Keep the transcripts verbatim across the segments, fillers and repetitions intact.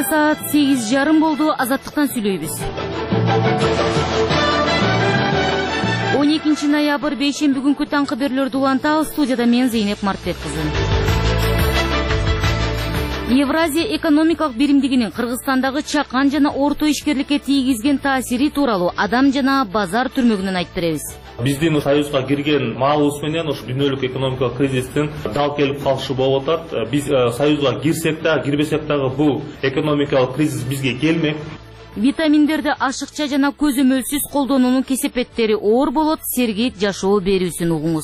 Кече саат сегиз жарым болду. Азаттыктан сүйлөйбүз. он экинчи ноябрь бейшемби күнкү таңкы берүүлөрдү улантабыз. Студияда мен Зейнеп Мартбек кызы. Евразия экономикалык биримдигинин Кыргызстандагы чакан жана орто ишкерликке тийгизген таасири тууралуу Адам жана базар түрмөгүнөн айтып беребиз. Биздин союзга кирген маалыбыз менен ушу дүйнөлүк экономикалык кризистин дал келип калышы болуп атат. Биз союзга кирсек да, кирбесек дагы бул экономикалык кризис бизге келмек. Витаминдерди ашыкча жана көзөмөлсүз колдонуунун кесепеттери оор болот. Сергек жашоо берүүсүн угуңуз.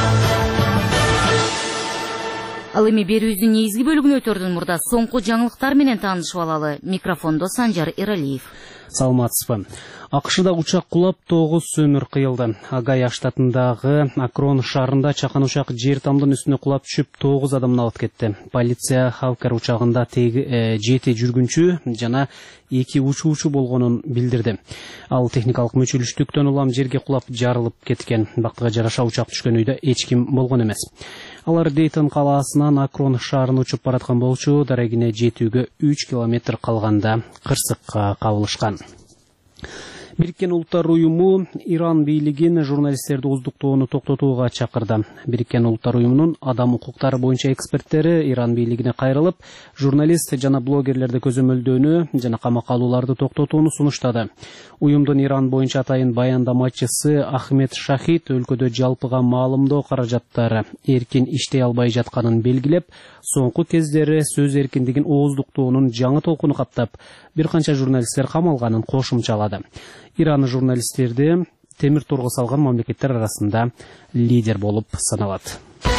Ал эми берүүбүздүн негизги бөлүгүнө өтөрдөн мурда соңку жаңылыктар менен таанышып алалы. Микрофондо Санжар Эралиев. Саламатсызбы. АКШда учак кулап тогуз өмүр кыйылды. Агая штатындагы Акрон шаарында чакан учак жер тамдын үстүнө кулап түшүп тогуз адамды алып кетти. Полиция Хавкер учагында жети жүргүнчү жана эки учуучу болгонун билдирди. Ал техникалык мүчүлүштүктөн улам жерге кулап жарылып кеткен. Бактыга жараша учак түшкөн үйдө эч ким болгон эмес. Алар Дейтон калаасынан Акрон шаарына учуп бараткан болчу. Дарегине жетүүгө үч километр калганда кырсыкка кабылышкан. Бириккен Улуттар уюму Иран бийлигин журналисттерди уздуктоону токтотууга чакырды. Бириккен Улуттар уюмунун адам укуктары боюнча эксперттери Иран бийлигине кайрылып, журналист жана блогерлерди көзөмөлдөөнү жана камакка алууларды токтотууну сунуштады. Уюмдун Иран боюнча атайын баяндамачысы Ахмед Шахид өлкөдө жалпыга маалымдоо каражаттары эркин иштей албай жатканын белгилеп, соңку кездери сөз эркиндигин ооздуктоонун жаңы толкуну каптап, бир канча журналисттер камалганын кошумчалады. Иран журналисттерди темир торго салган мамлекеттер арасында лидер болуп саналат.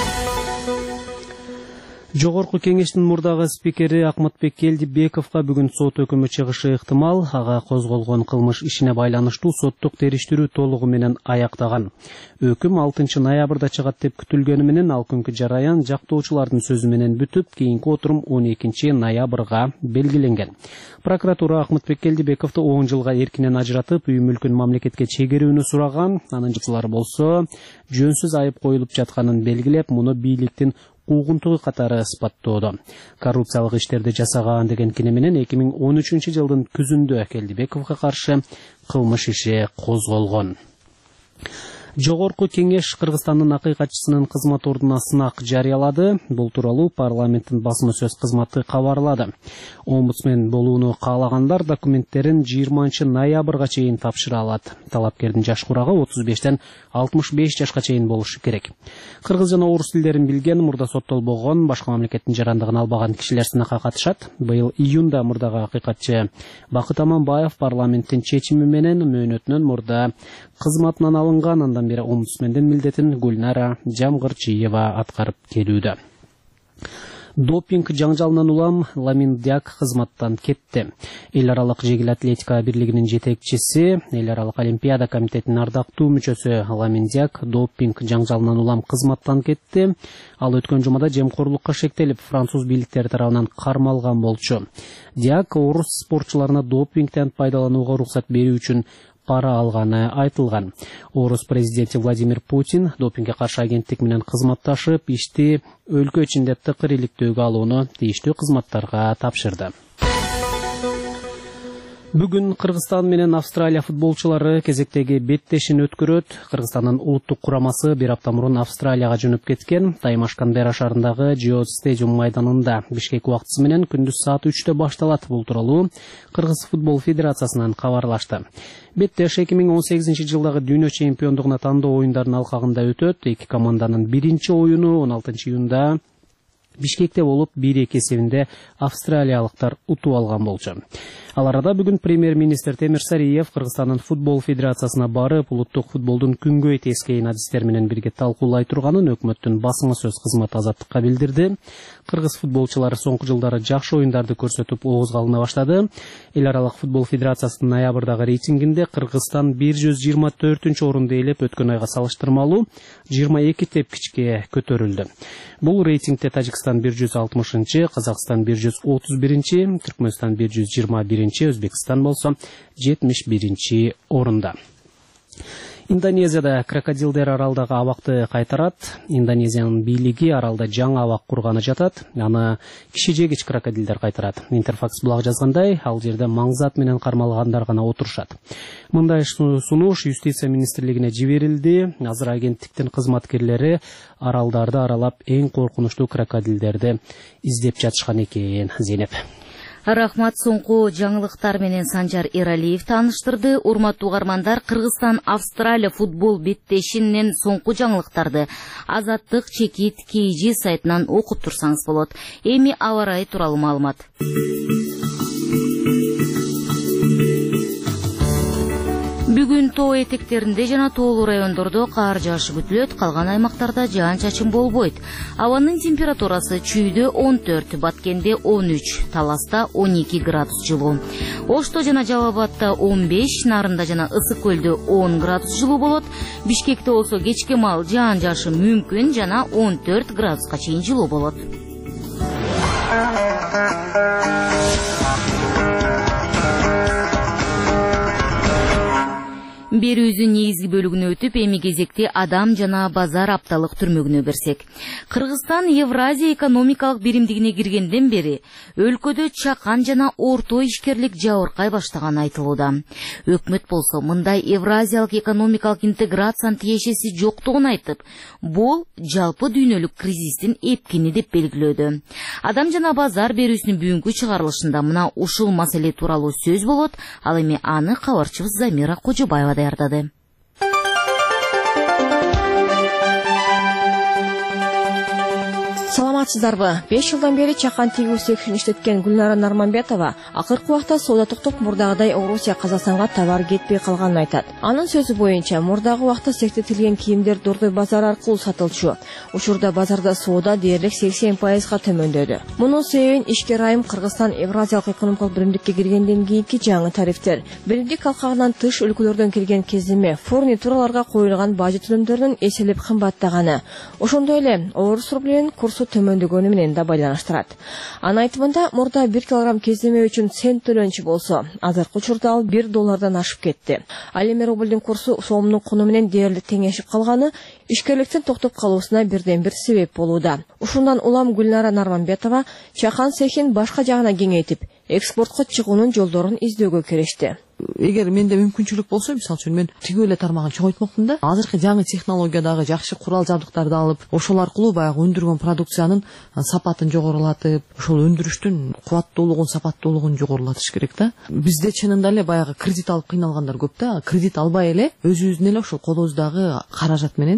Жогорку кеңештин мурдагы спикери Акматбек Келдибековго бүгүн сот өкүмү чыгышы ыктымал. Ага козголгон кылмыш ишине байланыштуу соттук териштирүү толугу менен аяктаган. Өкүм алтынчы ноябрда чыгат деп күтүлгөнү менен ал күнкү жараян жактоочулардын сөзү менен бүтүп, кийинки отурум он экинчи ноябрга белгиленген. Прокуратура Акматбек Келдибековду он жылга эркинен ажыратып, үй мүлкүн мамлекетке чегерүүнү сураган. Анын жыцылары болсо жөнсүз айып коюлуп жатканын белгилеп, муну бийликтин куугунтугу катары испаттоодо. Коррупциялык иштерди жасаган деген кине менен эки миң он үчүнчү жылдын күзүндө Келдибековго каршы кылмыш иши козголгон. Жогорку кеңеш Кыргызстандын акыйкатчысынын кызмат ордуна сынак жарыялады. Бул тууралуу парламенттин басма сөз кызматы кабарлады. Омбудсмен болууну каалагандар документтерин жыйырманчы ноябрга чейин тапшыра алат. Талапкердин жаш курагы отуз бештен алтымыш беш жашка чейин болушу керек. Кыргыз жана орус тилдерин билген, мурда соттолбогон, башка мамлекеттин жарандыгын албаган кишилер сынакка катышат. Быйыл июнда мурдагы акыйкатчы Бакыт Аманбаев парламенттин чечими менен мөөнөтүнөн мурда кызматынан алынган. Андан бери омбудсмендин милдетин Гүлнара Жамгырчиева аткарып келүүдө. Допинг жаңжалынан улам Ламин Дяк кызматтан кетти. Эл аралык жеңил атлетика бирлигинин жетекчиси, эл аралык олимпиада комитетинин ардактуу мүчөсү Ламин Дяк допинг жаңжалынан улам кызматтан кетти. Ал өткөн жумада жемкорлукка шектелип, француз бийликтери тарабынан кармалган болчу. Дяк орус спортчуларына допингден пайдаланууга уруксат берүү үчүн пара алганы айтылган. Орус президенти Владимир Путин допингге каршы агенттик менен кызматташып, ишти өлкө ичинде тыкыр иликтөөгө алууну тийиштүү кызматтарга тапшырды. Бүгүн Кыргызстан менен Австралия футболчулары кезектеги беттешин өткөрөт. Кыргызстандын улуттук курамасы бир апта мурун Австралияга жөнөп кеткен. Таймаш Канберра шаарындагы Geode Stadium майданында Бишкек убактысы менен күндүз саат үчтө башталат. Бул тууралуу Кыргыз футбол федерациясынан кабарлашты. Беттеш эки миң он сегизинчи жылдагы дүйнө чемпиондугуна тандоо оюндарынын алкагында өтөт. Эки команданын биринчи оюну он алтынчы июнда Бишкекте болуп, бир эки эсебинде австралиялыктар утуп алган болчу. Ал арада бүгүн премьер-министр Темир Сариев Кыргызстандын футбол федерациясына барып, улуттук футболдун күнгөй тескейин адистер менен бирге талкуулай турганын өкмөттүн басма сөз кызматы Азаттыкка билдирди. Кыргыз футболчулары соңку жылдары жакшы оюндарды көрсөтүп оозга алына баштады. Эл аралык футбол федерациясынын ноябрдагы рейтингинде Кыргызстан бир жүз жыйырма төртүнчү орунду ээлеп, өткөн айга салыштырмалуу жыйырма эки тепкичке көтөрүлдү. Бул рейтингде Тажикстан бир жүз алтымышынчы, Казакстан бир жүз отуз биринчи, Түркмөнстан бир жүз жыйырма биринчи, Өзбекстан болсо жетимиш биринчи орунда. Индонезияда крокодилдер аралдагы абакты кайтарат. Индонезиянын бийлиги аралда жаңы абак курганы жатат. Аны киши жегич крокодилдер кайтарат. Интерфакс булак жазгандай, ал жерде маңзат менен кармалгандар гана отурушат. Мындай сунуш юстиция министрлигине жиберилди. Азыр агенттиктин кызматкерлери аралдарды аралап эң коркунучтуу крокодилдерди издеп жатышкан экен. Зейнеп. Рахмат, соңку жаңылыктар менен Санжар Эралиев тааныштырды. Урматтуу угармандар, Кыргызстан Австралия футбол беттешинен соңку жаңылыктарды Азаттык Чекит кей жи сайтынан окуп турсаңыз болот. Эми аба ырайы тууралуу маалымат. Бүгүн тоо этектеринде жана тоолуу райондордо кар жаашы күтүлөт, калган аймактарда жаан-чачын болбойт. Абанын температурасы чүйдө он төрт, Баткенде он үч, Таласта он эки градус жылуу. Ошто жана Жалал Абадта он беш, Нарында жана Ысык Көлдө он градус жылуу болот. Бишкекте болсо кечке маал жаан жаашы мүмкүн жана он төрт градуска чейин жылуу болот. Берүүзүн негизги бөлүгүнө өтүп, эми кезекте адам жана базар апталык түрмөгүнө берсек. Кыргызстан Евразия экономикалык биримдигине киргенден бери өлкөдө чакан жана орто ишкерлик жабыркай баштаганы айтылууда. Өкмөт болсо мындай Евразиялык экономикалык интеграциянын тиешеси жоктугун айтып, бул жалпы дүйнөлүк кризистин эпкини деп белгилөөдө. Адам жана базар берүүсүнүн бүгүнкү чыгарылышында мына ушул маселе тууралуу сөз болот. Ал эми аны кабарчыбыз Замира Кожобаева даярдады. Саламатсыздарбы? беш жылдан бери чакан тигүү сектörүн иштеткен Гүлнара Нарманбетова акыркы убакта соода токтоп, мурдагыдай Орусия, Казакстанга товар кетпей калганын айтат. Анын сөзү боюнча, мурдагы убакта сектетилген кийимдер Дордой базар аркылуу сатылчу. Учурда базарда соода дээрлик сексен пайызга төмөндөдү. Мунун себебин ишкер айым Кыргызстан Евразиялык экономикалык биримдикке киргенден кийинки жаңы тарифтер, биримдик алкагынан тыш өлкөлөрдөн келген кездеме, фурнитураларга коюлган бажы төлөмдөрүнүн эселеп кымбаттаганы, ошондой эле орус рублинин курсу төмөндөгөнү менен да байланыштырат. Анын айтымында, мурда бир килограмм кездеме үчүн цент төлөнчү болсо, азыркы учурда ал бир доллардан ашып кетти. Ал эми рублдин курсу сомдун куну менен дээрлик теңешип калганы ишкерликтин токтоп калуусуна бирден бир себеп болууда. Ушундан улам Гүлнара Нарманбетова чакан цехин башка жагына кеңейтип, экспортко чыгуунун жолдорун издөөгө киришти. Эгер менде мүмкүнчүлүк болсо, мисалы үчүн мен тигүү эле тармагын чоңойтмокмун да. Азыркы жаңы технологиядагы жакшы курал жабдыктарды алып, ошол аркылуу баягы өндүргөн продукциянын сапатын жогорулатып, ошол өндүрүштүн кубаттуулугун, сапаттуулугун жогорулатыш керек да. Бизде чынында эле баягы кредит алып кыйналгандар көп да. Кредит албай эле өзүбүздүн эле ошол колубуздагы каражат менен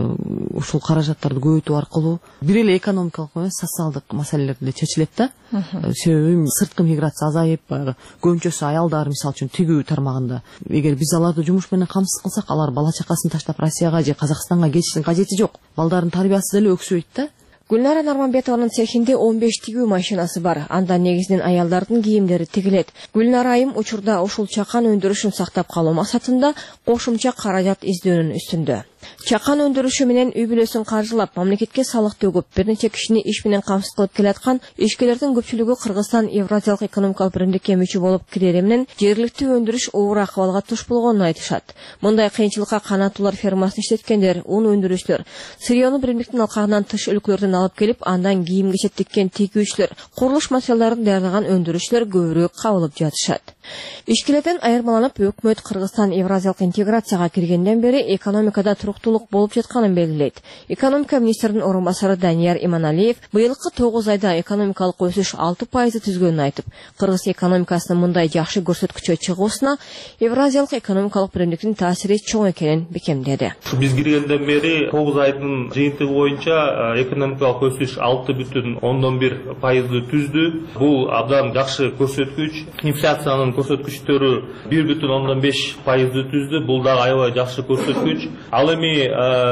ушул каражаттарды көбөйтүү аркылуу бир эле экономикалык эмес, социалдык маселелер деле чечилет да. Себеби сырткы миграция азайып, баягы көбүнчөсү аялдар мисалы үчүн тигүү тармагында. Эгер биз аларды жумуш менен камсыз кылсак, алар бала чакасын таштап Россияга же Казакстанга кетиштин кажети жок. Балдардын тарбиясы деле өксөйт да. Гүлнара Нарманбетованын цехинде он беш тигүү машинасы бар. Анда негизинен аялдардын кийимдери тигилет. Гүлнара айым учурда ушул чакан өндүрүшүн сактап калуу максатында кошумча каражат издөөнүн үстүндө. Чакан өндүрүшү менен үй бүлөсүн каржылап, мамлекетке салык төгүп, бир нече кишини иш менен камсыз кылып келаткан ишкерлердин көпчүлүгү Кыргызстан Евразиялык экономикалык биримдикке мүчө болуп кирери менен жергиликтүү өндүрүш оор акыбалга туш болгонун айтышат. Мындай кыйынчылыкка канаттуулар фермасын иштеткендер, ун өндүрүүчүлөр, сырьёну биримдиктин алкагынан тыш өлкөлөрдөн алып келип, андан кийим кечек тиккен тигүүчүлөр, курулуш материалдарын даярдаган өндүрүүчүлөр көбүрөөк кабылып жатышат. Ишкерлерден айырмаланып, өкмөт Кыргызстан Евразиялык интеграцияга киргенден бери экономикада туруктуулук болуп жатканын белгилейт. Экономика министринин орун басары Данияр Иманалиев быйылкы тогуз айда экономикалык өсүш алты пайызды түзгөнүн айтып, кыргыз экономикасынын мындай жакшы көрсөткүчкө чыгуусуна Евразиялык экономикалык биримдиктин таасири чоң экенин бекемдеди. Биз киргенден бери тогуз айдын жыйынтыгы боюнча экономикалык өсүш алты бүтүн ондон бир пайызды түздү. Бул абдан жакшы көрсөткүч. Инфляциянын көрсөткүчтөрү бир бүтүн ондон беш пайызды түздү. Бул дагы аябай жакшы көрсөткүч. Ал эми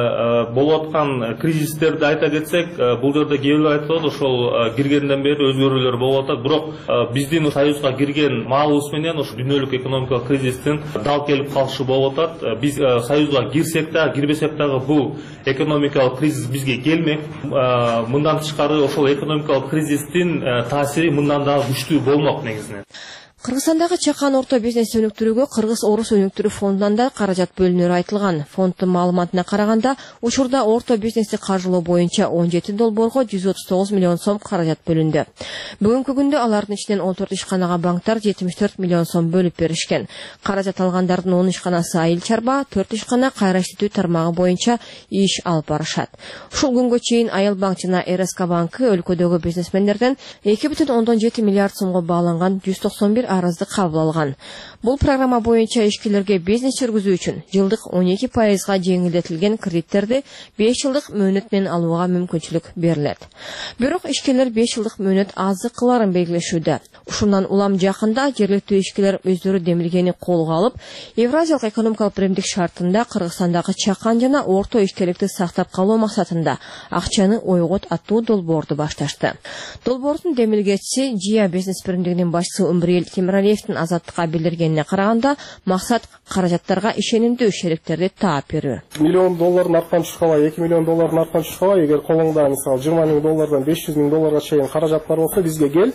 болуп аткан кризистерди айта кетсек, бул жерде кээ бирөө айтылат, ошол киргенден бери өзгөрүүлөр болуп атат. Бирок биздин союзга кирген маалыбыз менен ошо дүйнөлүк экономикалык кризистин дал келип калышы болуп атат. Биз союзга кирсек да, кирбесек дагы бул экономикалык кризис бизге келмек. Мындан тышкары ошол экономикалык кризистин таасири мындан дагы күчтүү болмок негизинен. Кыргызстандагы чакан орто бизнес өнүктүрүүгө Кыргыз Орус өнүктүрүү фондунан да каражат бөлүнөрү айтылган. Фонддун маалыматына караганда, учурда орто бизнести каржылоо боюнча он жети долбоорго жүз отуз тогуз миллион сом каражат бөлүндү. Бүгүнкү күндө алардын ичинен он төрт ишканага банктар жетимиш төрт миллион сом бөлүп беришкен. Каражат алгандардын он ишканасы айыл чарба, төрт ишкана кайра иштетүү тармагы боюнча иш алып барышат. Ушул күнгө чейин Айыл банк жана эр эс ка банкы өлкөдөгү бизнесмендерден эки бүтүн ондон жети миллиард сомго бааланган жүз токсон бир арызды кабыл алган. Бул программа боюнча ишкерлерге бизнес жүргүзүү үчүн жылдык он эки пайызга жеңилдетилген кредиттерди беш жылдык мөөнөт менен алууга мүмкүнчүлүк берилет. Бирок ишкерлер беш жылдык мөөнөт аздыккыларын белгилешүүдө. Ушундан улам жакында жергиликтүү ишкерлер өздөрү демилгени колго алып, Евразиялык экономикалык биримдик шартында Кыргызстандагы чакан жана орто ишкерликти сактап калуу максатында акчаны ойгот аттуу долбоорду башташты. Долбоордун демилгечиси Жия бизнес биримдигинин башчысы Умбриел Темиралиевдин Азаттыкка билдиргенине караганда, максат каражаттарга ишенимдүү шериктерди таап берүү. Миллион доллардын арткан чыккаба, эки миллион доллардын арткан чыккаба, эгер колуңда мисалы жыйырма миң доллардан беш жүз миң долларга чейин каражат бар болсо, бизге кел.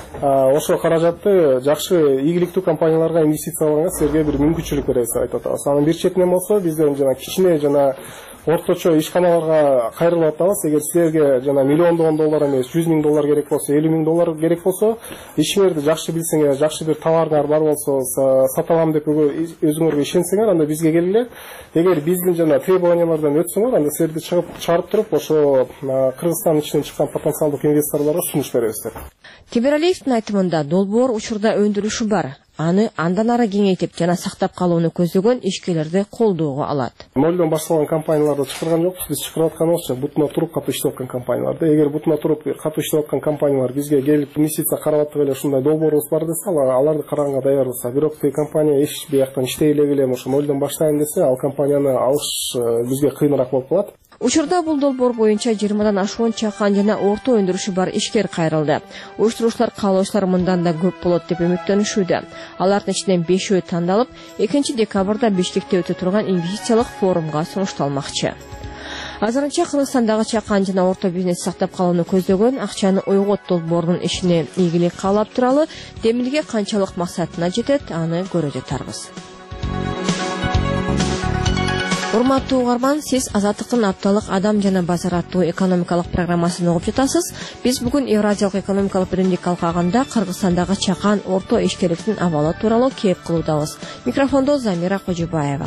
Ошо каражатты жакшы ийгиликтүү компанияларга инвестициялаганга силерге бир мүмкүнчүлүк беребиз деп айтып атабыз. Анын бир четинен болсо, бизден жана кичине жана орточо ишканаларга кайрылып атабыз. Эгер силерге жана миллиондогон доллар эмес, жүз миң доллар керек болсо, элүү миң доллар керек болсо, ишиңерди жакшы билсеңер, жакшы бир товарыңар бар болсо, сата алам деп өзүңөргө ишенсеңер, анда бизге келгиле. Эгер биздин жана требованиялардан өтсөңөр, анда силерди чыгып чыгарып туруп, ошо Кыргызстандын ичинен чыккан потенциалдык инвесторлорго сунуш беребиз деп. Темиралиевдин айтымында, долбоор учурда өндүрүшү бар. Аны андан ары кеңейтип жана сактап калууну көздөгөн ишкерлерди колдоого алат. Нолдон башталган компанияларды чакырган жокпуз. Биз чакырып атканыбызча бутуна туруп катуу иштеп аткан компанияларды. Эгер бутуна туруп катуу иштеп аткан компаниялар бизге келип инвестиция карап атып эле ушундай долбоорубуз бар десе, аларды караганга даярбыз. Бирок тиги компания эч бияктан иштей эле келем, ошо нолдон баштайм десе, ал компанияны алыш бизге кыйыныраак болуп калат. Учурда бул долбоор боюнча жыйырмадан ашуун чакан жана орто өндүрүшү бар ишкер кайрылды. Уюштуруучулар каалоочулар мындан да көп болот деп үмүттөнүшүүдө. Алардын ичинен бешөө тандалып, экинчи декабрда Бишкекте өтө турган инвестициялык форумга сунушталмакчы. Азырынча Кыргызстандагы чакан жана орто бизнес сактап калууну көздөгөн акчаны ойгот долбоорунун ишине ийгилик каалап туралы демилге канчалык максатына жетет, аны көрө жатарбыз. Урматтуу угарман, сиз Азаттыктын апталык адам жана базар аттуу экономикалык программасын угуп жатасыз. Биз бүгүн Евразиялык экономикалык биримдик алкагында Кыргызстандагы чакан орто ишкерликтин абалы тууралуу кеп кылуудабыз. Микрофондо Замира Кожубаева.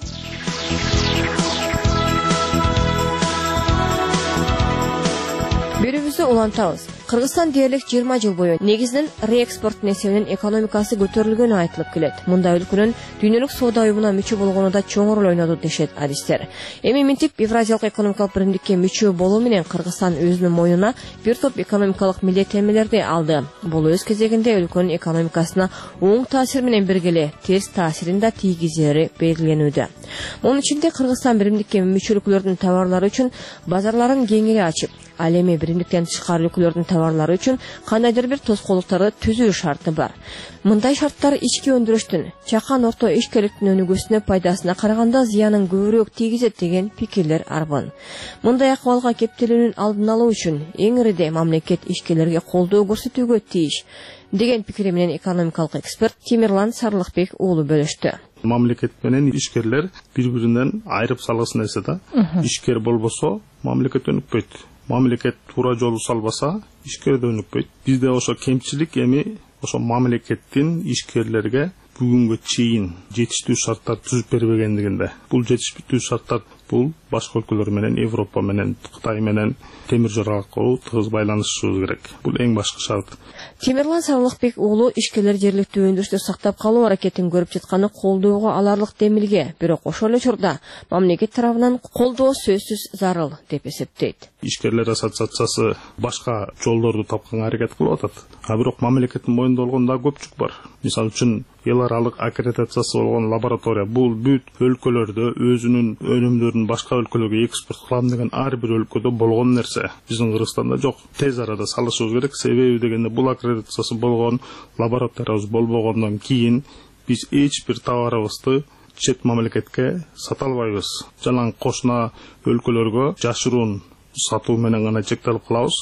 Берүүбүздү улантабыз. Кыргызстан дээрлик жыйырма жыл бою негизинен реэкспорттун эсебинен экономикасы көтөрүлгөнү айтылып келет. Мында өлкөнүн дүйнөлүк соода уюмуна мүчө болгону да чоң роль ойноду дешет адистер. Эми минтип Евразиялык экономикалык биримдикке мүчө болуу менен Кыргызстан өзүнүн моюнуна бир топ экономикалык милдеттенмелерди алды. Бул өз кезегинде өлкөнүн экономикасына оң таасир менен биргеле терс таасирин да тийгизери белгиленүүдө. Мунун ичинде Кыргызстан биримдикке мүчөлүклөрдүн товарлары үчүн базарларын кеңири ачып, ал эми биримдиктен тышкары өлкөлөрдүн товарлары үчүн кандайдыр бир тоскоолдуктарды түзүү шарты бар. Мындай шарттар ички өндүрүштүн, чакан орто ишкерликтин өнүгүүсүнө пайдасына караганда зыянын көбүрөөк тийгизет деген пикирлер арбын. Мындай акыбалга кептелүүнүн алдын алуу үчүн эң ириде мамлекет ишкерлерге колдоо көрсөтүүгө тийиш деген пикири менен экономикалык эксперт Темирлан Сарлыкбек уулу бөлүштү. Мамлекет менен ишкерлер бири-биринен айырып салган нерсе да. Ишкер болбосо мамлекет өнүкпөйт. Мамлекет туура жолу салбаса, ишкер да өнүкпөйт. Бизде ошо кемчилик эми ошо мамлекеттин ишкерлерге бүгүнгө чейин жетиштүү шарттар түзүп бербегендигинде. Бул жетиштүү шарттар бул башка өлкөлөр менен, Европа менен, Кытай менен темир жол аркылуу тыгыз байланышыбыз керек. Бул эң башкы шарт. Темирлан Сарлыкбек уулу ишкерлер жергиликтүү өндүрүштү сактап калуу аракетин көрүп жатканы колдоого аларлык демилге, бирок ошол эле учурда мамлекет тарабынан колдоо сөзсүз зарыл деп эсептейт. Ишкерлер ассоциациясы башка жолдорду тапканга аракет кылып атат. А бирок мамлекеттин моюнда болгон да көпчүк бар. Мисалы үчүн эл аралык аккредитациясы болгон лаборатория бул бүт өлкөлөрдө өзүнүн өнүмдөрүн башка өлкөлөргө экспорт кылам деген ар бир өлкөдө болгон нерсе. Биздин Кыргызстанда жок. Тез арада салышыбыз керек. Себеби дегенде бул аккредитациясы болгон лабораториябыз болбогондон кийин биз эч бир товарыбызды чет мамлекетке сата албайбыз. Жалаң кошуна өлкөлөргө жашыруун сатуу менен гана чектелип калабыз.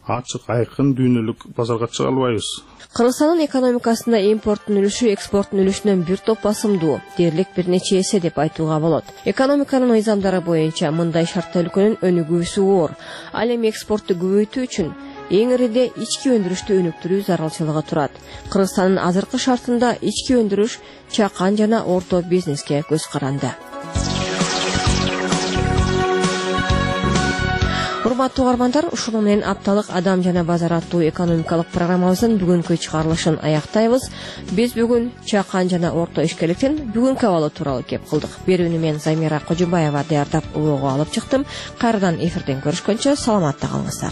ачык айкын дүйнөлүк базарга чыга албайбыз. Кыргызстандын экономикасында импорттун үлүшү экспорттун үлүшүнөн бир топ басымдуу, дээрлик бир нече эсе деп айтууга болот. Экономиканын мыйзамдары боюнча мындай шартта өлкөнүн өнүгүүсү оор. Ал эми экспортту көбөйтүү үчүн эң ириде ички өндүрүштү өнүктүрүү зарылчылыгы турат. Кыргызстандын азыркы шартында ички өндүрүш чакан жана орто бизнеске көз каранды. Урматтуу угармандар, ушуну менен апталык Адам жана базар аттуу экономикалык программабыздын бүгүнкү чыгарылышын аяктайбыз. Биз бүгүн чакан жана орто ишкерликтин бүгүнкү абалы тууралуу кеп кылдык. Берүүнү мен Замира Кожубаева даярдап улоого алып чыктым. Кайрадан эфирден көрүшкөнчө саламатта калыңыздар.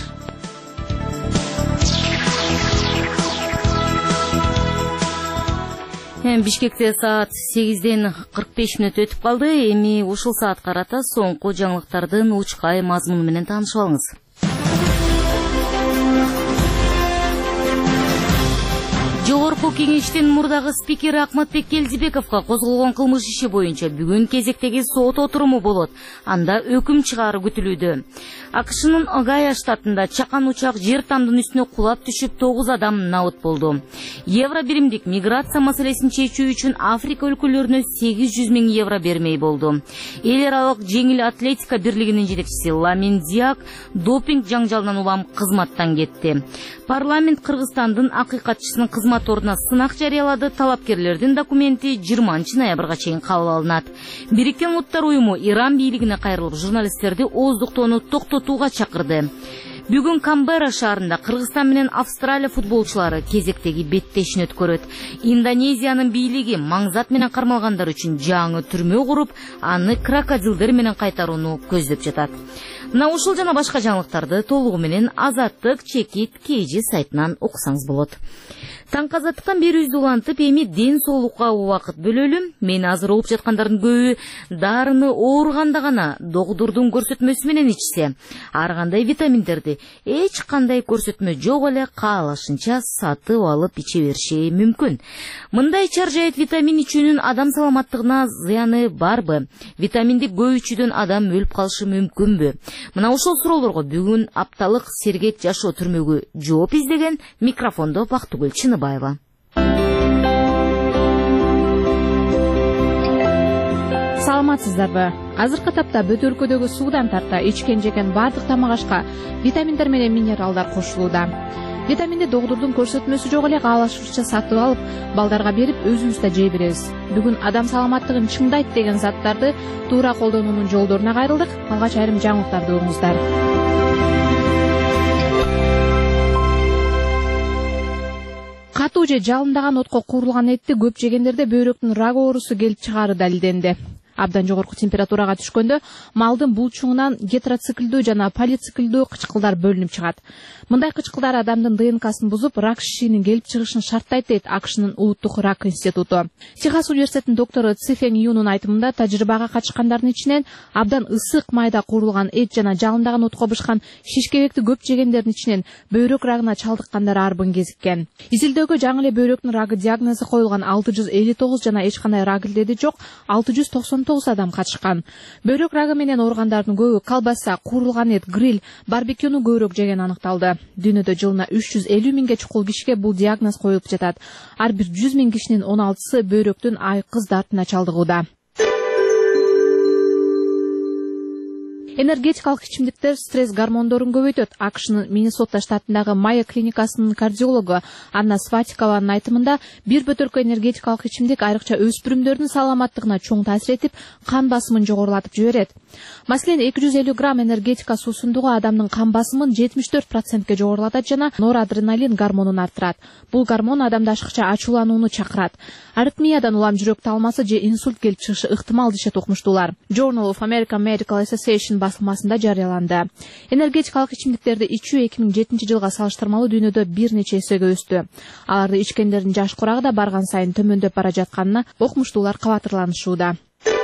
Бишкекте саат сегизден кырк беш мүнөт өтүп калды. Эми ушул саатка карата соңку жаңылыктардын учкай мазмуну менен таанышып алыңыз. Жогорку кеңештин мурдагы спикери Акматбек Келдибековго козголгон кылмыш иши боюнча бүгүн кезектеги сот отуруму болот. Анда өкүм чыгаруу күтүлүүдө. АКШнын Огайо штатында чакан учак жер тамдын үстүнө кулап түшүп тогуз адам набыт болду. Евро биримдик миграция маселесин чечүү үчүн Африка өлкөлөрүнө сегиз жүз миң евро бермей болду. Эл аралык жеңил атлетика бирлигинин жетекчиси Ламин Диак допинг жаңжалынан улам кызматтан кетти. Парламент Кыргызстандын акыйкатчысынын кызмат ордуна сынак жарыялады. Талапкерлердин документи жыйырманчы ноябрга чейин кабыл алынат. Бириккен Уттар уюму Иран бийлигине кайрылып журналисттерди ооздуктоону токтотууга чакырды. Бүгүн Камбера шаарында Кыргызстан менен Австралия футболчулары кезектеги беттешин өткөрөт. Индонезиянын бийлиги маңзат менен кармалгандар үчүн жаңы түрмө куруп, аны крокодилдер менен кайтарууну көздөп жатат. Мына ушул жана башка жаңылыктарды толугу менен Азаттык Чекит Кейжи сайтынан окусаңыз болот. Таңкы азаттыктан берүүбүздү улантып, эми ден соолукка убакыт бөлөлүм. Мен азыр угуп жаткандардын көбү дарыны ооруганда гана доктурдун көрсөтмөсү менен ичсе, ар кандай витаминдерди эч кандай көрсөтмө жок эле каалашынча сатып алып иче бериши мүмкүн. Мындай чаржайыт витамин ичүүнүн адам саламаттыгына зыяны барбы? Витаминди көп ичүүдөн адам өлүп калышы мүмкүнбү? Мына ушул суроолорго бүгүн апталык Сергек жашоо түрмөгү жооп издеген. Микрофондо Бактыгүл Чыныбаева. Саламатсыздарбы? Азыркы тапта бүт өлкөдөгү суудан тарта ичкен жеген бардык тамак ашка витаминдер менен минералдар кошулууда. Витаминди доктурдун көрсөтмөсү жок эле каалашыбызча сатып алып, балдарга берип, өзүбүз да жей беребиз. Бүгүн адам саламаттыгын чыңдайт деген заттарды туура колдонуунун жолдоруна кайрылдык. Алгач айрым жаңылыктарды угуңуздар. Катуу же жалындаган отко куурулган этти көп жегендерде бөйрөктүн рак оорусу келип чыгаары далилденди. Абдан жогорку температурага түшкөндө малдын булчуңунан гетероциклдүү жана полициклдүү кычкылдар бөлүнүп чыгат. Мындай кычкылдар адамдын ДНКсын бузуп, рак шишинин келип чыгышын шарттайт дейт АКШнын улуттук рак институту. Техас университетинин доктору Цифен Юнун айтымында, тажрыйбага катышкандардын ичинен абдан ысык майда куурулган эт жана жалындаган отко бышкан шишкебекти көп жегендердин ичинен бөйрөк рагына чалдыккандар арбын кезиккен. Изилдөөгө жаңы эле бөйрөктүн рагы диагнозу коюлган алты жүз элүү тогуз жана эч кандай рак илдеди жок алты жүз токсон тогуз адам катышкан. Бөйрөк рагы менен ооругандардын көбү колбаса, куурулган эт, гриль, барбекюну көбүрөөк жеген аныкталды. Дүйнөдө жылына үч жүз элүү миңге чукул кишиге бул диагноз коюлуп жатат. Ар бир жүз миң кишинин он алтысы бөйрөктүн айкыз дартына чалдыгууда. Энергетикалык ичимдиктер стресс гормондорун көбөйтөт. АКШнын Миннесота штатындагы Майя клиникасынын кардиологу Анна Сватикованын айтымында, бир бөтөлкө энергетикалык ичимдик айрыкча өспүрүмдөрдүн саламаттыгына чоң таасир этип, кан басымын жогорулатып жиберет. Маселен, эки жүз элүү грамм энергетика суусундугу адамдын кан басымын жетимиш төрт процентке жогорулатат жана норадреналин гормонун арттырат. Бул гормон адамда ашыкча ачууланууну чакырат. Аритмиядан улам жүрөк талмасы же инсульт келип чыгышы ыктымал дешет окумуштуулар. Journal of American Medical Association басылмасында жарыяланды. Энергетикалык ичимдиктерди ичүү эки миң жетинчи жылга салыштырмалуу дүйнөдө бир нече эсеге өстү. Аларды ичкендердин жаш курагы да барган сайын төмөндөп бара жатканына окумуштуулар кабатырланышууда.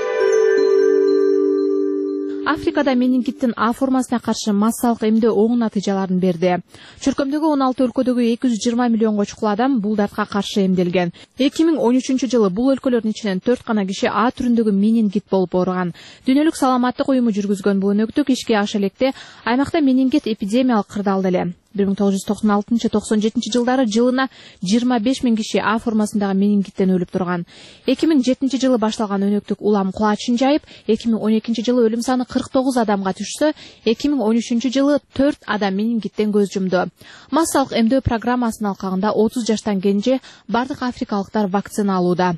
Африкада менингиттин А формасына каршы массалык эмдөө оң натыйжаларын берди. Чөркөмдөгү он алты өлкөдөгү эки жүз жыйырма миллионго чукул адам бул дартка каршы эмделген. эки миң он үчүнчү жылы бул өлкөлөрдүн ичинен төрт гана киши А түрүндөгү менингит болуп ооруган. Дүйнөлүк саламаттык уюму жүргүзгөн бул өнөктүк ишке аша электе аймакта менингит эпидемиялык кырдаалда эле. бир миң тогуз жүз токсон алтынчы токсон жетинчи жылдары жылына жыйырма беш миң киши А формасындагы менингиттен өлүп турган. эки миң жетинчи жылы башталган өнөктүк улам кулачын жайып, эки миң он экинчи жылы өлүм саны кырк тогуз адамга түшсө, эки миң он үчүнчү жылы төрт адам менингиттен көз жумду. Массалык эмдөө программасынын алкагында отуз жаштан кенже бардык африкалыктар вакцина алууда.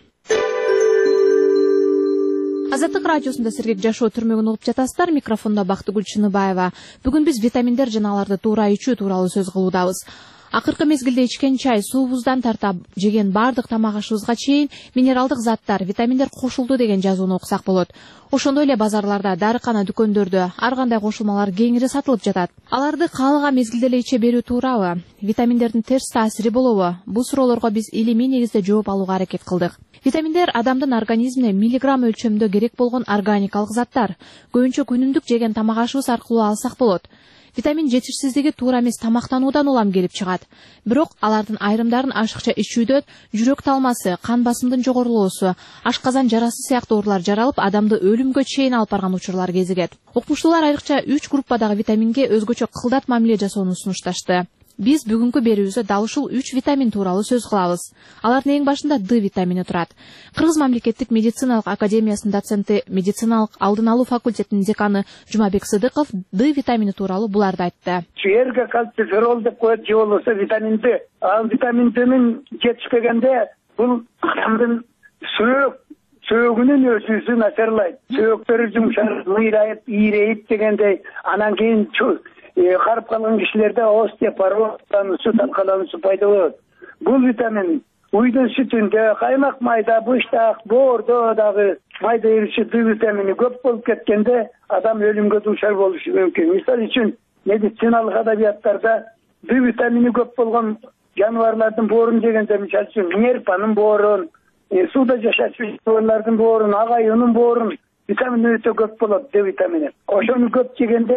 Азаттык радиосунда сергек жашоо түрмөгүн угуп жатасыздар. Микрофондо Бактыгүл Чыныбаева. Бүгүн биз витаминдер жана аларды туура ичүү тууралуу сөз кылуудабыз. Акыркы мезгилде ичкен чай, суубуздан тарта жеген бардык тамак ашыбызга чейин минералдык заттар, витаминдер кошулду деген жазууну окусак болот. Ошондой эле базарларда, дарыкана дүкөндөрдө ар кандай кошулмалар кеңири сатылып жатат. Аларды каалаган мезгилде эле иче берүү туурабы? Витаминдердин терс таасири болобу? Бул суроолорго биз илимий негизде жооп алууга аракет кылдык. Витаминдер адамдын организмине миллиграмм өлчөмдө керек болгон органикалык заттар. Көбүнчө күнүмдүк жеген тамак ашыбыз аркылуу алсак болот. Витамин жетишсиздиги туура эмес тамактануудан улам келип чыгат. Бирок алардын айрымдарын ашыкча ичүүдөн жүрөк талмасы, кан басымдын жогорулоосу, ашказан жарасы сыяктуу оорулар жаралып, адамды өлүмгө чейин алып барган учурлар кезигет. Окумуштуулар айрыкча үч группадагы витаминге өзгөчө кылдат мамиле жасоону сунушташты. Биз бүгүнкү берүүбүздө дал ушул үч витамин тууралуу сөз кылабыз. Алардын эң башында Д витамини турат. Кыргыз мамлекеттик медициналык академиясынын доценти, медициналык алдын алуу факультетинин деканы Жумабек Сыдыков Д витамини тууралуу буларды айтты. Чүйерге кальциферол деп коет, же болбосо витамин Д. Ал витамин Д'нин жетишпегенде бул адамдын сөөк сөөгүнүн өсүүсү начарлайт. Сөөктөрү жумшарып, ыйрайып, ийрейип дегендей, анан кийин карып калган кишилерде остеопороз, су таркалануусу пайда болот. Бул витамин уйдун сүтүндө, каймак майда, быштак, боордо дагы майда эриши Д витамини көп болуп кеткенде адам өлүмгө дуушар болушу мүмкүн. Мисал үчүн медициналык адабияттарда Д витамини көп болгон жаныбарлардын боорун жегенде, мисал үчүн нерпанын боорун, сууда жашачу жаныбарлардын боорун, агайынын боорун витамин өтө көп болот, Д витамини. Ошону көп жегенде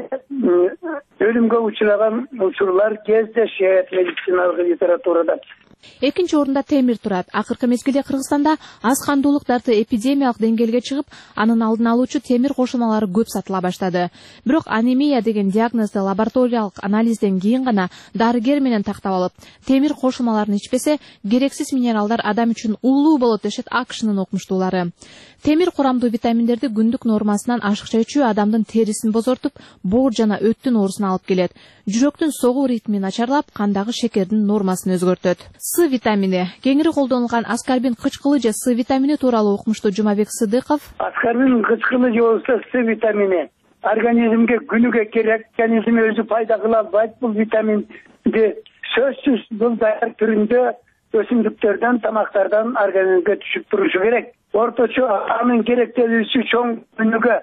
өлүмгө учураган учурлар кездешет медициналык литературада. Экинчи орунда темир турат. Акыркы мезгилде Кыргызстанда аз кандуулук дарты эпидемиялык деңгээлге чыгып, анын алдын алуучу темир кошулмалары көп сатыла баштады. Бирок анемия деген диагнозду лабораториялык анализден кийин гана дарыгер менен тактап алып, темир кошулмаларын ичпесе, керексиз минералдар адам үчүн улуу болот дешет АКШнын окумуштуулары. Темир курамдуу витаминдерди күндүк нормасынан ашыкча ичүү адамдын терисин бозортуп, боор жана өттүн оорусуна алып келет. Жүрөктүн согуу ритмин начарлап, кандагы шекердин нормасын өзгөртөт. С витамини. Кеңири колдонулган аскарбин кычкылы же С витамини тууралуу окумуштуу Жумабек Сыдыков. Аскарбин кычкылы же болсо С витамини организмге күнүгө керек, организм өзү пайда кыла албайт. Бул витаминди сөзсүз бул даяр түрүндө өсүмдүктөрдөн, тамактардан организмге түшүп турушу керек. Орточо анын керектелүүсү чоң күнүгө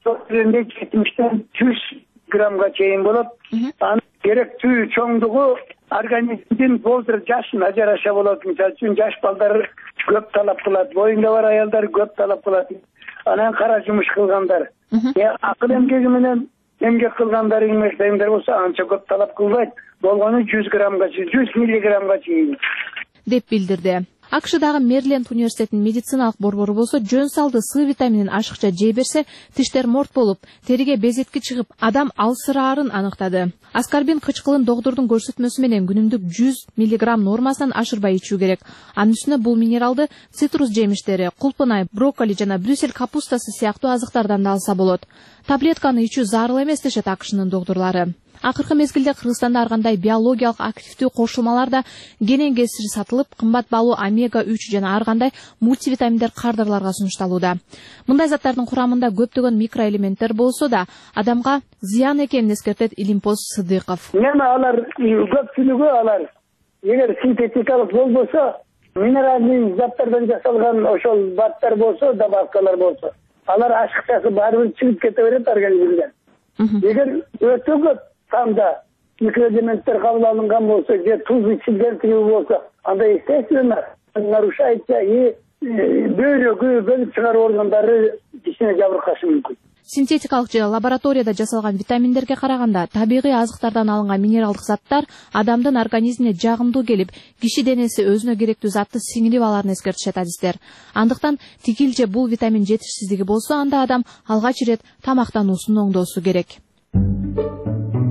жетимиштен жүз граммга чейин болот. Анын керектүү чоңдугу организмдин болдур жашына жараша болот. Мисалы үчүн жаш балдар көп талап кылат, боюнда бар аялдар көп талап кылат. Анан кара жумуш кылгандар, акыл эмгеги менен эмгек кылгандар, эмгектегендер болсо анча көп талап кылбайт. Болгону жүз граммга, жүз миллиграммга чейин деп билдирди. АКШдагы Мэриленд университетинин медициналык борбору болсо жөн салды С витаминин ашыкча жей берсе, тиштер морт болуп, териге безетки чыгып, адам алсыраарын аныктады. Аскарбин кычкылын доктурдун көрсөтмөсү менен күнүмдүк жүз миллиграмм нормасынан ашырбай ичүү керек. Анын үстүнө бул минералды цитрус жемиштери, кулпунай, брокколи жана брюссель капустасы сыяктуу азыктардан да алса болот. Таблетканы ичүү зарыл эмес дешет АКШнын доктурлары. Акыркы мезгилде Кыргызстанда ар кандай биологиялык активдүү кошулмалар да кенен кесир сатылып, кымбат баалуу омега үч жана ар кандай мультивитаминдер кардарларга сунушталууда. Мындай заттардын курамында көптөгөн микроэлементтер болсо да, адамга зыян экенин эскертет Илимпоз Сыдыков. Мына алар көпчүлүгү алар эгер синтетикалык болбосо, минералдык заттардан жасалган ошол баттар болсо, добавкалар болсо, алар ашыкчасы баары бир чыгып кете берет организмден. Эгер өтө көп санда микроэлементтер кабыл алынган болсо, же туз ичилген тиги болсо, анда естественно нарушается и бөйрөгү, бөлүп чыгаруу органдары кишине жабыркашы мүмкүн. Синтетикалык же лабораторияда жасалган витаминдерге караганда табигый азыктардан алынган минералдык заттар адамдын организмине жагымдуу келип, киши денеси өзүнө керектүү затты сиңирип аларын эскертишет адистер. Андыктан тигил же бул витамин жетишсиздиги болсо, анда адам алгач ирет тамактануусун оңдоосу керек.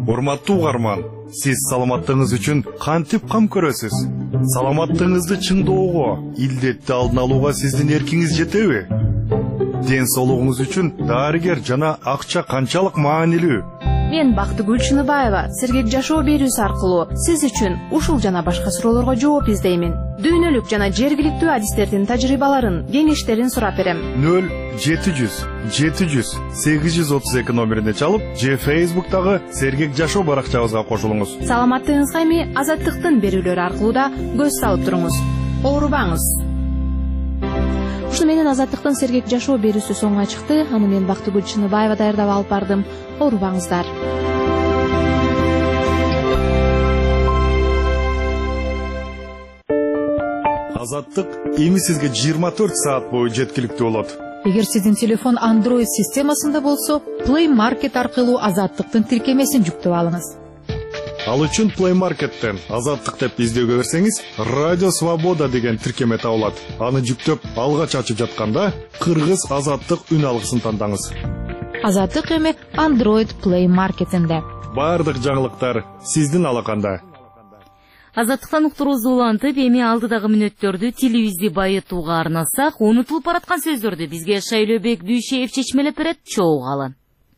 Урматтуу угарман, сиз саламаттыгыңыз үчүн кантип кам көрөсүз? Саламаттыгыңызды чыңдоого, илдетти алдын алууга сиздин эркиңиз жетеби? Ден соолугуңуз үчүн дарыгер жана акча канчалык маанилүү? Мен Бактыгүл Чыныбаева сергек жашоо берүүсү аркылуу сиз үчүн ушул жана башка суроолорго жооп издеймин. Дүйнөлүк жана жергиликтүү адистердин тажрыйбаларын, кеңештерин сурап берем. нөл жети жүз жети жүз сегиз жүз отуз эки номерине чалып, же Facebook'тагы сергек жашоо баракчабызга кошулуңуз. Саламаттыгыңызга эми Азаттыктын берүүлөрү аркылуу да көз салып туруңуз. Оорубаңыз. Ушуну менен Азаттыктын сергек жашоо берүүсү соңуна чыкты. Аны мен Бактыгүл Чыныбаева даярдап алып бардым. Оорубаңыздар. Азаттык эми сизге жыйырма төрт саат бою жеткиликтүү болот. Эгер сиздин телефон Android системасында болсо, Play Market аркылуу Азаттыктын тиркемесин жүктөп алыңыз. Ал үчүн Play Market'тен Азаттык деп издөөгө берсеңиз, Радио Свобода деген тиркеме табылат. Аны жүктөп, алгач ачып жатканда Кыргыз Азаттык үн алгысын тандаңыз. Азаттык эми Android Play Market'инде. Бардык жаңылыктар сиздин алаканда. Азаттыктан уктуруубузду улантып, эми алдыдагы мүнөттөрдү тилибизди байытууга арнасак, унутулуп бараткан сөздөрдү бизге Шайлообек Дүйшеев чечмелеп берет. Чогуу калын.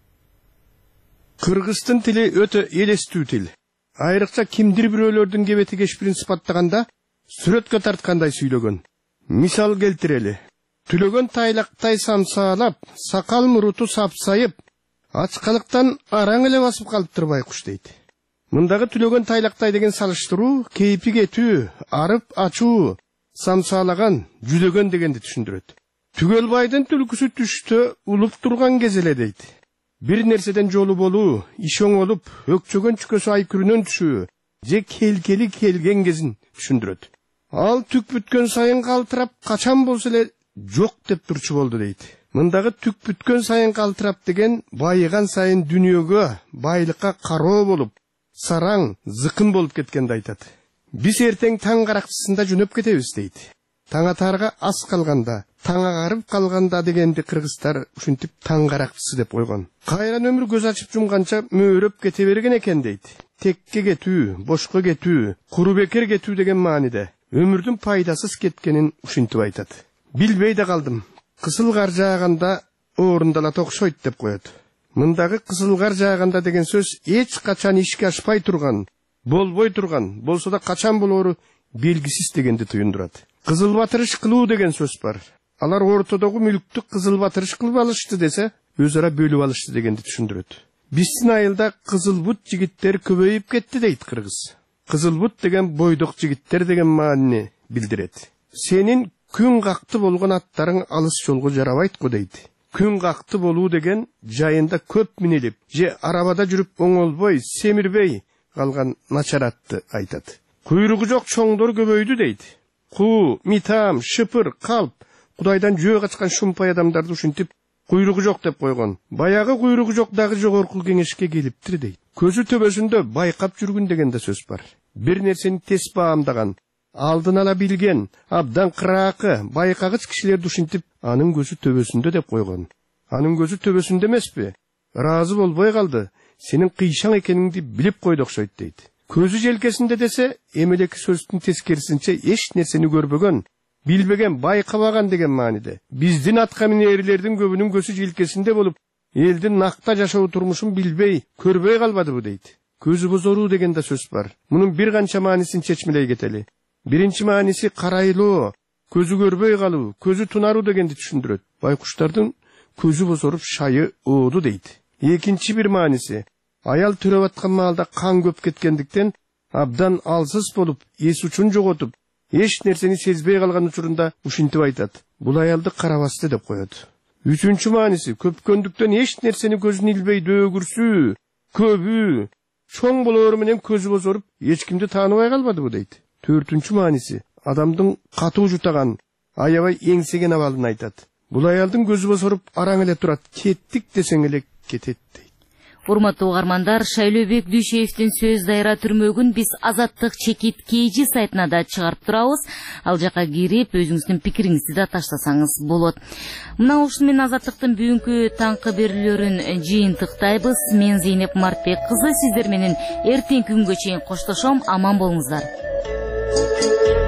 Кыргыздын тили өтө элестүү тил. Айрыкча кимдир бирөөлөрдүн кебети кешпирин сыпаттаганда сүрөткө тарткандай сүйлөгөн. Мисал келтирели. Түлөгөн тайлактай самсаалап, сакал муруту сапсайып, ачкалыктан араң эле басып калыптыр байкуш дейт. Мындагы түлөгөн тайлактай деген салыштыруу кейпи кетүү, арып ачуу, самсаалаган, жүдөгөн дегенди түшүндүрөт. Түгөлбайдын түлкүсү түштө улуп турган кезеле дейт. Бир нерседен жолу болуу, иш оңолуп, өкчөгөн чүкөсү айкүрүнөн түшүү, же келкели келген кезин түшүндүрөт. Ал түк бүткөн сайын калтырап, качан болсо эле жок деп турчу болду дейт. Мындагы түк бүткөн сайын калтырап деген байыган сайын дүнүйөгө, байлыкка кароо болуп, сараң, зыкын болуп кеткенди айтат. Биз эртең таң каракчысында жөнөп кетебиз дейт. Таң атарга аз калганда, таң агарып калганда дегенди кыргыздар ушинтип таң каракчысы деп койгон. Кайран өмүр көз ачып жумганча мөөрөп кете берген экен дейт. Текке кетүү, бошко кетүү, куру бекер кетүү деген мааниде өмүрдүн пайдасыз кеткенин ушинтип айтат. Билбей да калдым. Кысыл кар жааганда орундалат окшойт деп коет. Мындагы кысыл кар жааганда деген сөз эч качан ишке ашпай турган, болбой турган, болсо да качан болоору белгисиз дегенди туюндурат. Кызыл батырыш кылуу деген сөз бар. Алар ортодогу мүлктү кызыл батырыш кылып алышты десе, өз ара бөлүп алышты дегенди түшүндүрөт. Биздин айылда кызыл бут жигиттер көбөйүп кетти дейт кыргыз. Кызыл бут деген бойдок жигиттер деген маанини билдирет. Сенин күн какты болгон аттарың алыс жолго жарабайт го дейт. Күн какты болуу деген жайында көп минелип, же арабада жүрүп оңолбой, семирбей калган начар атты айтат. Куйругу жок чоңдор көбөйдү дейт. Куу, митам, шыпыр, калп, Кудайдан жөө качкан шумпай адамдарды ушинтип куйругу жок деп койгон. Баягы куйругу жок дагы жогорку кеңешке келиптир дейт. Көзү төбөсүндө байкап жүргүн деген да сөз бар. Бир нерсени тез баамдаган, алдын ала билген, абдан кыраакы, байкагыч кишилерди ушинтип анын көзү төбөсүндө деп койгон. Анын көзү төбөсүндө эмеспи? Ыраазы болбой калды. Сенин кыйшаң экениңди билип койду окшойт дейт. Көзү желкесинде десе, эмелеки сөздүн тескерисинче эч нерсени көрбөгөн, билбеген, байкабаган деген мааниде. Биздин атка минерлердин көбүнүн көзү желкесинде болуп, элдин накта жашоо турмушун билбей, көрбөй калбадыбы дейт. Көзү бозоруу деген да сөз бар. Мунун бир канча маанисин чечмелей кетели. Биринчи мааниси карайлоо, көзү көрбөй калуу, көзү тунаруу дегенди түшүндүрөт. Байкуштардын көзү бозоруп шайы ооду дейт. Экинчи бир мааниси аял төрөп аткан маалда кан көп кеткендиктен абдан алсыз болуп, эс учун жоготуп, эч нерсени сезбей калган учурунда ушинтип айтат. Бул аялды карабасты деп коет. Үчүнчү мааниси көпкөндүктөн эч нерсени көзүн илбей дөөгүрсүү, көбүү, чоң болоору менен көзү бозоруп, эч кимди тааныбай калбадыбы дейт. Төртүнчү мааниси адамдын катуу жутаган, аябай эңсеген абалын айтат. Бул аялдын көзү бозоруп араң эле турат, кеттик десең эле кетет дейт. Урматтуу угармандар, Шайлообек Дүйшеевдин сөз дайра түрмөгүн биз Азаттык чекит кейжи сайтына да чыгарып турабыз. Ал жака кирип, өзүңүздүн пикириңизди да таштасаңыз болот. Мына ушуну менен Азаттыктын бүгүнкү таңкы берүүлөрүн жыйынтыктайбыз. Мен Зейнеп Мартбек кызы, сиздер менен эртеңки күнгө чейин коштошом. Аман болуңуздар.